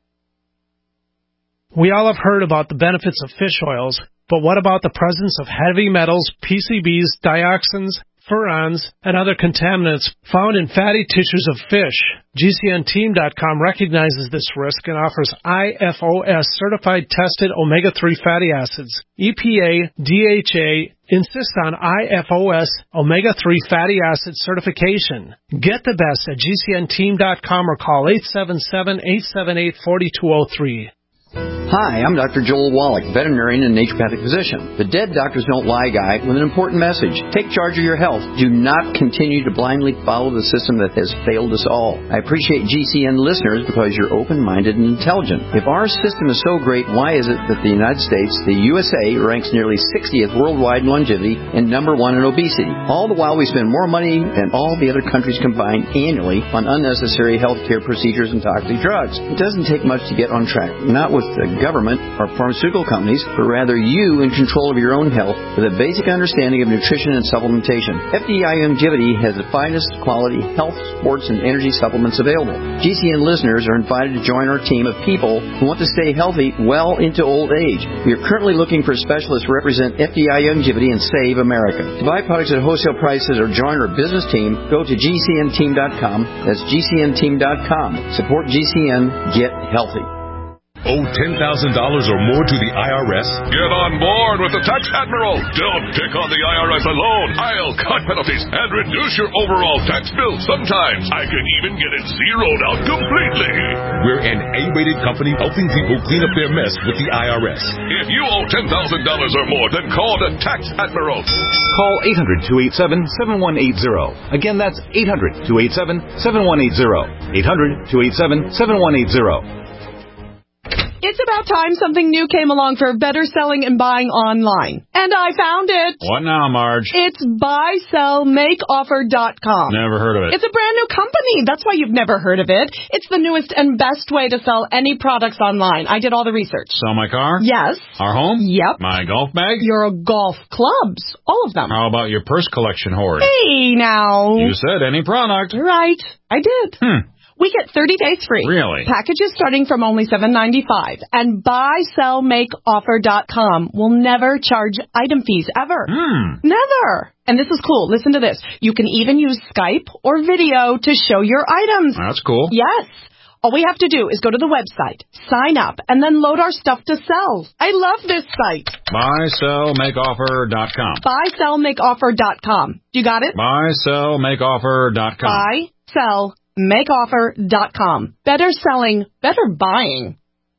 We all have heard about the benefits of fish oils, but what about the presence of heavy metals, P C Bs, dioxins, furans, and other contaminants found in fatty tissues of fish? G C N team dot com recognizes this risk and offers I F O S certified tested omega three fatty acids. E P A, D H A insist on I F O S omega three fatty acid certification. Get the best at G C N team dot com or call eight seven seven, eight seven eight, four two zero three. Hi, I'm Doctor Joel Wallach, veterinarian and naturopathic physician. The Dead Doctors Don't Lie guy with an important message. Take charge of your health. Do not continue to blindly follow the system that has failed us all. I appreciate G C N listeners because you're open-minded and intelligent. If our system is so great, why is it that the United States, the U S A, ranks nearly sixtieth worldwide in longevity and number one in obesity? All the while we spend more money than all the other countries combined annually on unnecessary healthcare procedures and toxic drugs. It doesn't take much to get on track. Not with the government or pharmaceutical companies, but rather you in control of your own health with a basic understanding of nutrition and supplementation. F D I Longevity has the finest quality health, sports, and energy supplements available. G C N listeners are invited to join our team of people who want to stay healthy well into old age. We are currently looking for specialists to represent F D I Longevity and Save America. To buy products at wholesale prices or join our business team, go to G C N team dot com. That's G C N team dot com. Support G C N. Get healthy. Owe ten thousand dollars or more to the I R S? Get on board with the Tax Admiral. Don't pick on the I R S alone. I'll cut penalties and reduce your overall tax bill. Sometimes I can even get it zeroed out completely. We're an A-rated company helping people clean up their mess with the I R S. If you owe ten thousand dollars or more, then call the Tax Admiral. Call eight hundred, two eight seven, seven one eight zero. Again, that's eight hundred, two eight seven, seven one eight zero. eight hundred, two eight seven, seven one eight zero. It's about time something new came along for better selling and buying online. And I found it. What now, Marge? It's buy sell make offer dot com. Never heard of it. It's a brand new company. That's why you've never heard of it. It's the newest and best way to sell any products online. I did all the research. Sell my car? Yes. Our home? Yep. My golf bag? Your golf clubs. All of them. How about your purse collection hoard? Hey, now. You said any product. Right. I did. Hmm. We get thirty days free. Really? Packages starting from only seven ninety-five. And buy sell make offer dot com will never charge item fees ever. Hmm. Never. And this is cool. Listen to this. You can even use Skype or video to show your items. That's cool. Yes. All we have to do is go to the website, sign up, and then load our stuff to sell. I love this site. buy sell make offer dot com. buy sell make offer dot com. You got it? buy sell make offer dot com. buy sell make offer dot com. Better selling, better buying.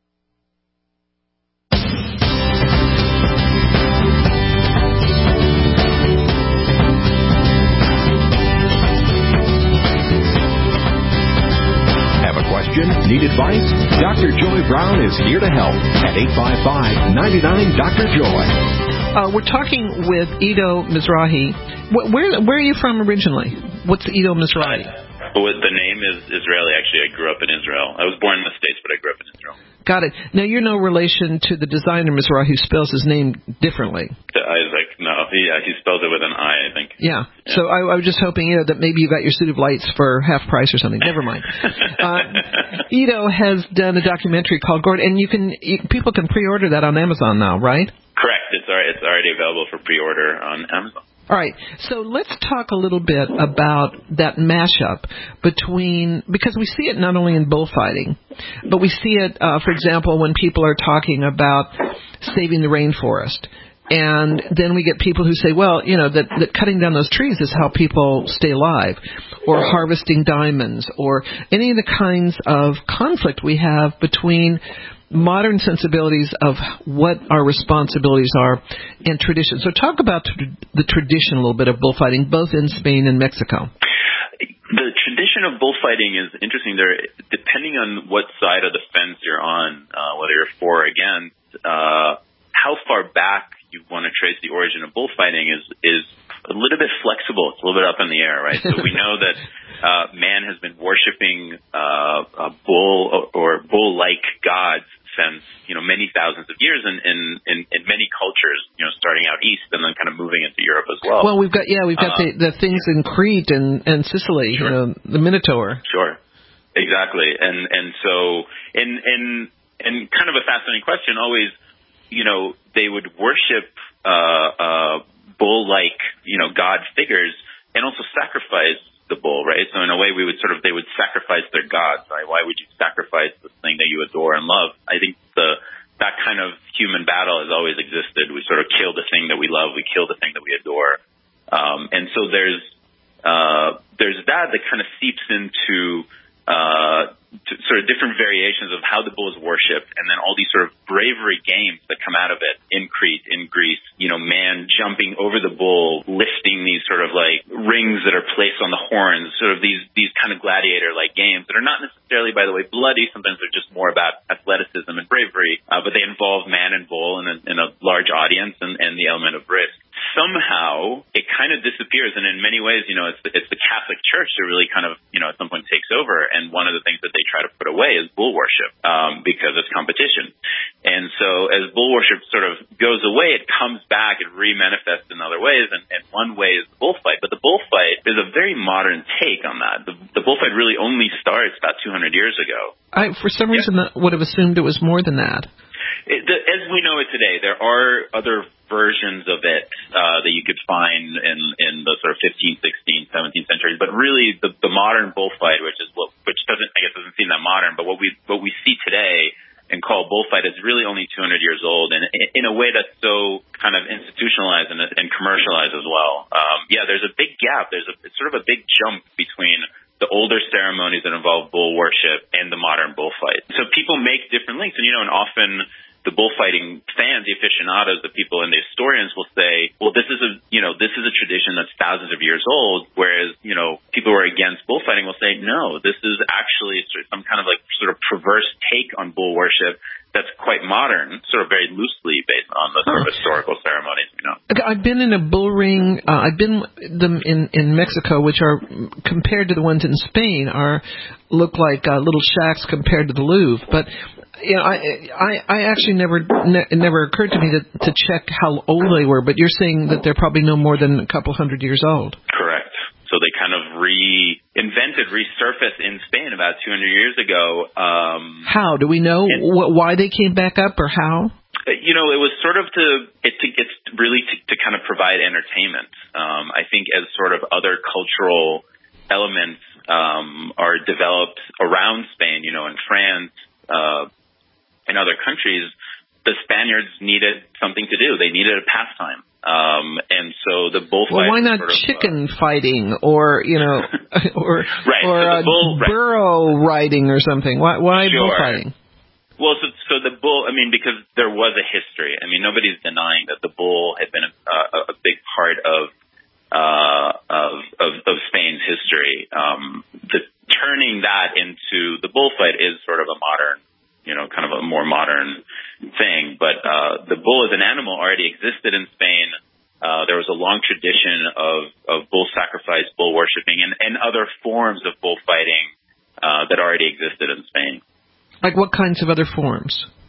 Have a question? Need advice? Doctor Joy Brown is here to help at eight five five, nine nine, Doctor Joy. Uh, we're talking with Ido Mizrahi. Where, where, where are you from originally? What's Ido Mizrahi? Well, the name is Israeli. Actually, I grew up in Israel. I was born in the States, but I grew up in Israel. Got it. Now, you're no relation to the designer Mizrahi who spells his name differently. To Isaac, no. He, uh, he spells it with an I, I think. Yeah. yeah. So I, I was just hoping, you know, that maybe you got your suit of lights for half price or something. Never mind. uh, Ido has done a documentary called Gord, and you can you, people can pre-order that on Amazon now, right? Correct. It's already, it's already available for pre-order on Amazon. All right, so let's talk a little bit about that mashup between, because we see it not only in bullfighting, but we see it, uh, for example, when people are talking about saving the rainforest. And then we get people who say, well, you know, that, that cutting down those trees is how people stay alive, or harvesting diamonds, or any of the kinds of conflict we have between modern sensibilities of what our responsibilities are and tradition. So talk about the tradition a little bit of bullfighting, both in Spain and Mexico. The tradition tradition of bullfighting is interesting. There, depending on what side of the fence you're on, uh, whether you're for or against, uh, how far back you want to trace the origin of bullfighting is is a little bit flexible. It's a little bit up in the air, right? So we know that uh, man has been worshiping uh, a bull or bull-like gods since, you know, many thousands of years in, in, in, in many cultures, you know, starting out east and then kind of moving into Europe as well. Well, we've got, yeah, we've got uh, the, the things in Crete and, and Sicily, sure. you know, the Minotaur. Sure. Exactly. And, and so, and, and, and kind of a fascinating question always, you know, they would worship, uh, uh, bull-like, you know, god figures and also sacrifice the bull, right? So in a way we would sort of, they would sacrifice their gods, right? Why would you sacrifice the thing that you adore and love? I think the, that kind of human battle has always existed. We sort of kill the thing that we love. We kill the thing that we adore. Um, and so there's, uh, there's that that kind of seeps into, uh, to sort of different variations of how the bull is worshipped, and then all these sort of bravery games that come out of it in Crete, in Greece, you know, man jumping over the bull, lifting these sort of like rings that are placed on the horns, sort of these, these kind of gladiator-like games that are not necessarily, by the way, bloody. Sometimes they're just more about athleticism and bravery, uh, but they involve man and bull in a, in a large audience and, and the element of risk. Somehow it kind of disappears, and in many ways, you know, it's the, it's the Catholic Church that really kind of, you know, at some point takes over, and one of the things that they try to put away is bull worship, um, because it's competition. And so as bull worship sort of goes away, it comes back, it re-manifests in other ways, and, and one way is the bullfight. But the bullfight is a very modern take on that. The, the bullfight really only starts about two hundred years ago. I, for some reason, yeah. would have assumed it was more than that. It, the, as we know it today, there are other versions of it uh, that you could find in, in the sort of fifteenth, sixteenth, seventeenth centuries. But really, the, the modern bullfight, which is what, which doesn't, I guess, doesn't seem that modern, but what we what we see today and call bullfight is really only two hundred years old, and in a way that's so kind of institutionalized and, and commercialized as well. Um, yeah, there's a big gap. There's a it's sort of a big jump between the older ceremonies that involve bull worship and the modern bullfight. So people make different links, and you know, and often the bullfighting fans, the aficionados, the people and the historians will say, well, this is a, you know, this is a tradition that's thousands of years old, whereas, you know, people who are against bullfighting will say, no, this is actually some kind of like sort of perverse take on bull worship that's quite modern, sort of very loosely based on the sort of historical ceremonies, you know. I've been in a bull ring, uh, I've been them in, in Mexico, which are, compared to the ones in Spain, are, look like uh, little shacks compared to the Louvre, but you know, I, I, I actually never, ne- it never occurred to me to, to check how old they were, but you're saying that they're probably no more than a couple hundred years old. Correct. So they kind of reinvented, resurfaced in Spain about two hundred years ago. Um, how? Do we know and, wh- why they came back up or how? You know, it was sort of to, it, to it's really to, to kind of provide entertainment. Um, I think as sort of other cultural elements um, are developed around Spain, you know, in France, uh, in other countries, the Spaniards needed something to do. They needed a pastime. Um, and so the bullfight. Well, why not sort of, chicken uh, fighting or, you know, or, right, or so uh, bull, right. burro riding or something? Why, why sure. bullfighting? Well, so, so the bull, I mean, because there was a history. I mean, nobody's denying that the bull had been a, a, a big part of, uh, of, of, of Spain's history. Um, the turning that into the bullfight is sort of a modern, you know, kind of a more modern thing. But uh, the bull as an animal already existed in Spain. Uh, there was a long tradition of, of bull sacrifice, bull worshiping, and, and other forms of bullfighting uh, that already existed in Spain. Like what kinds of other forms?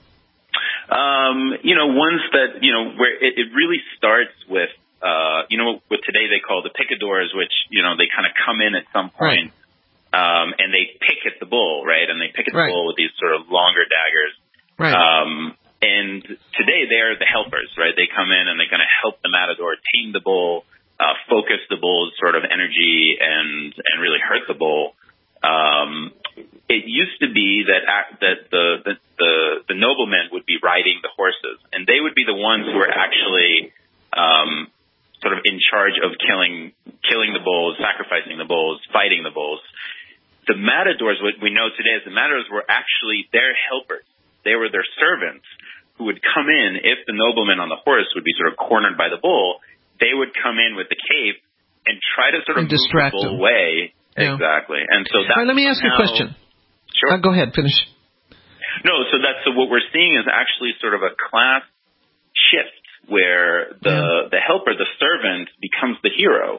Um, you know, ones that, you know, where it, it really starts with, uh, you know, what today they call the picadors, which, you know, they kind of come in at some point. Right. Um, and they pick at the bull, right? And they pick at the right. bull with these sort of longer daggers. Right. Um, and today they are the helpers, right? They come in and they kind of help the matador tame the bull, uh, focus the bull's sort of energy and, and really hurt the bull. Um, it used to be that, that the, the, the, the noblemen would be riding the horses, and they would be the ones who were actually, um, sort of in charge of killing, killing the bulls, sacrificing the bulls, fighting the bulls. The matadors, what we know today is the matadors were actually their helpers. They were their servants who would come in if the nobleman on the horse would be sort of cornered by the bull. They would come in with the cape and try to sort of and move the bull them. away Yeah. Exactly. And so that. All right, let me ask you a question. Sure. Uh, go ahead, finish. No, so that's so what we're seeing is actually sort of a class shift where the yeah. the helper, the servant, becomes the hero,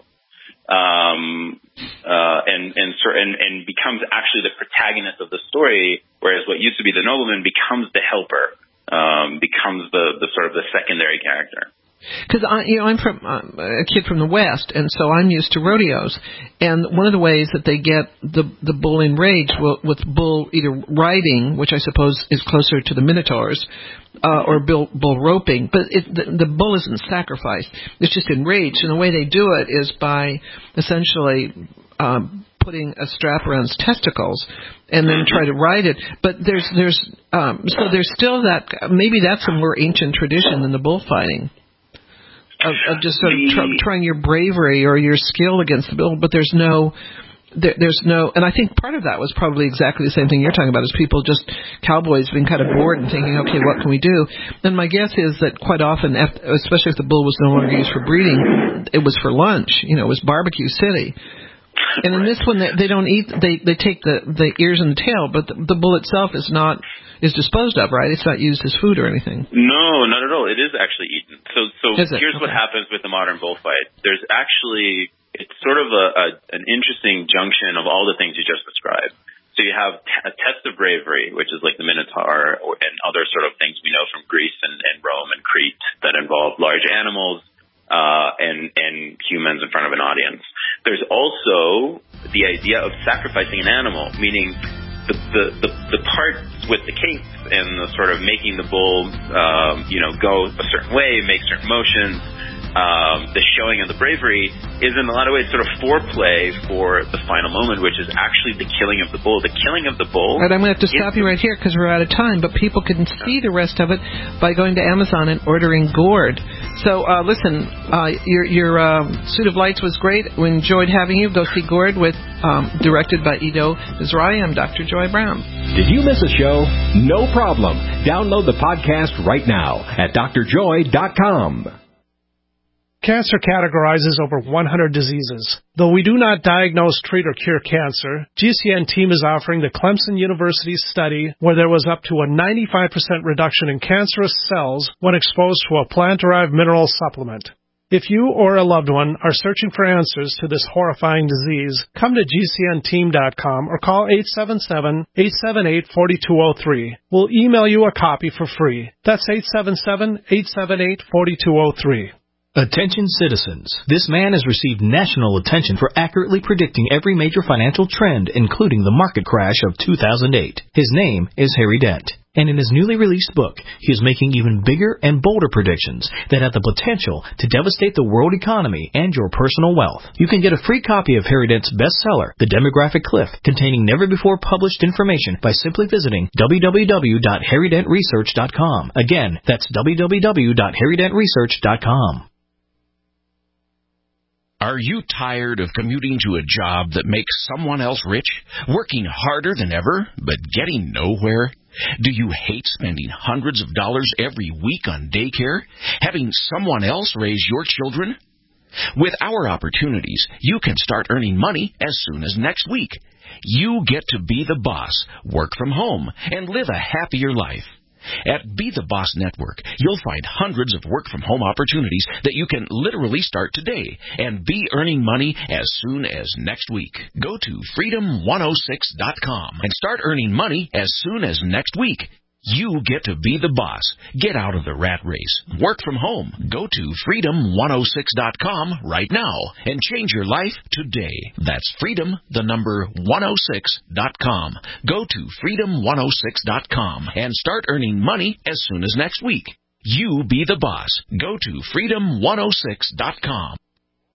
um, uh, and and and and becomes actually the protagonist of the story, whereas what used to be the nobleman becomes the helper, um, becomes the the sort of the secondary character. Because I, you know, I'm from uh, a kid from the West, and so I'm used to rodeos. And one of the ways that they get the the bull enraged will, with bull either riding, which I suppose is closer to the minotaurs, uh, or bull, bull roping. But it, the, the bull isn't sacrificed; it's just enraged. And the way they do it is by essentially um, putting a strap around its testicles and then try to ride it. But there's there's um, so there's still that maybe that's a more ancient tradition than the bullfighting. Of, of just sort of tr- trying your bravery or your skill against the bull, but there's no, there, there's no, and I think part of that was probably exactly the same thing you're talking about, is people just, cowboys being kind of bored and thinking, okay, what can we do? And my guess is that quite often, especially if the bull was no longer used for breeding, it was for lunch, you know, it was barbecue city. And in this one, they, they don't eat, they, they take the, the ears and the tail, but the, the bull itself is not, is disposed of, right? It's not used as food or anything. No, not at all. It is actually eaten. So, so here's okay. what happens with the modern bullfight. There's actually, it's sort of a, a an interesting junction of all the things you just described. So you have t- a test of bravery, which is like the Minotaur or, and other sort of things we know from Greece and, and Rome and Crete that involve large animals uh, and, and humans in front of an audience. There's also the idea of sacrificing an animal, meaning the, the, the, the part with the cape and the sort of making the bull, um, you know, go a certain way, make certain motions, um, the showing of the bravery is in a lot of ways sort of foreplay for the final moment, which is actually the killing of the bull. The killing of the bull. Right, I'm going to have to stop you right here because we're out of time, but people can see the rest of it by going to Amazon and ordering Gourd. So, uh, listen, uh, your your uh, Suit of Lights was great. We enjoyed having you. Go see Gourd with um, directed by Ido Mizrahi. I'm Doctor Joy Brown. Did you miss a show? No problem. Download the podcast right now at D R joy dot com. Cancer categorizes over one hundred diseases. Though we do not diagnose, treat, or cure cancer, G C N team is offering the Clemson University study where there was up to a ninety-five percent reduction in cancerous cells when exposed to a plant-derived mineral supplement. If you or a loved one are searching for answers to this horrifying disease, come to G C N team dot com or call eight seven seven, eight seven eight, four two zero three. We'll email you a copy for free. That's eight seven seven, eight seven eight, four two zero three. Attention citizens. This man has received national attention for accurately predicting every major financial trend, including the market crash of two thousand eight. His name is Harry Dent. And in his newly released book, he is making even bigger and bolder predictions that have the potential to devastate the world economy and your personal wealth. You can get a free copy of Harry Dent's bestseller, The Demographic Cliff, containing never-before-published information by simply visiting w w w dot harry dent research dot com. Again, that's w w w dot harry dent research dot com. Are you tired of commuting to a job that makes someone else rich, working harder than ever, but getting nowhere? Do you hate spending hundreds of dollars every week on daycare, having someone else raise your children? With our opportunities, you can start earning money as soon as next week. You get to be the boss, work from home, and live a happier life. At Be the Boss Network, you'll find hundreds of work-from-home opportunities that you can literally start today and be earning money as soon as next week. Go to freedom one oh six dot com and start earning money as soon as next week. You get to be the boss. Get out of the rat race. Work from home. Go to freedom one oh six dot com right now and change your life today. That's freedom, the number one oh six dot com. Go to freedom one oh six dot com and start earning money as soon as next week. You be the boss. Go to freedom one oh six dot com.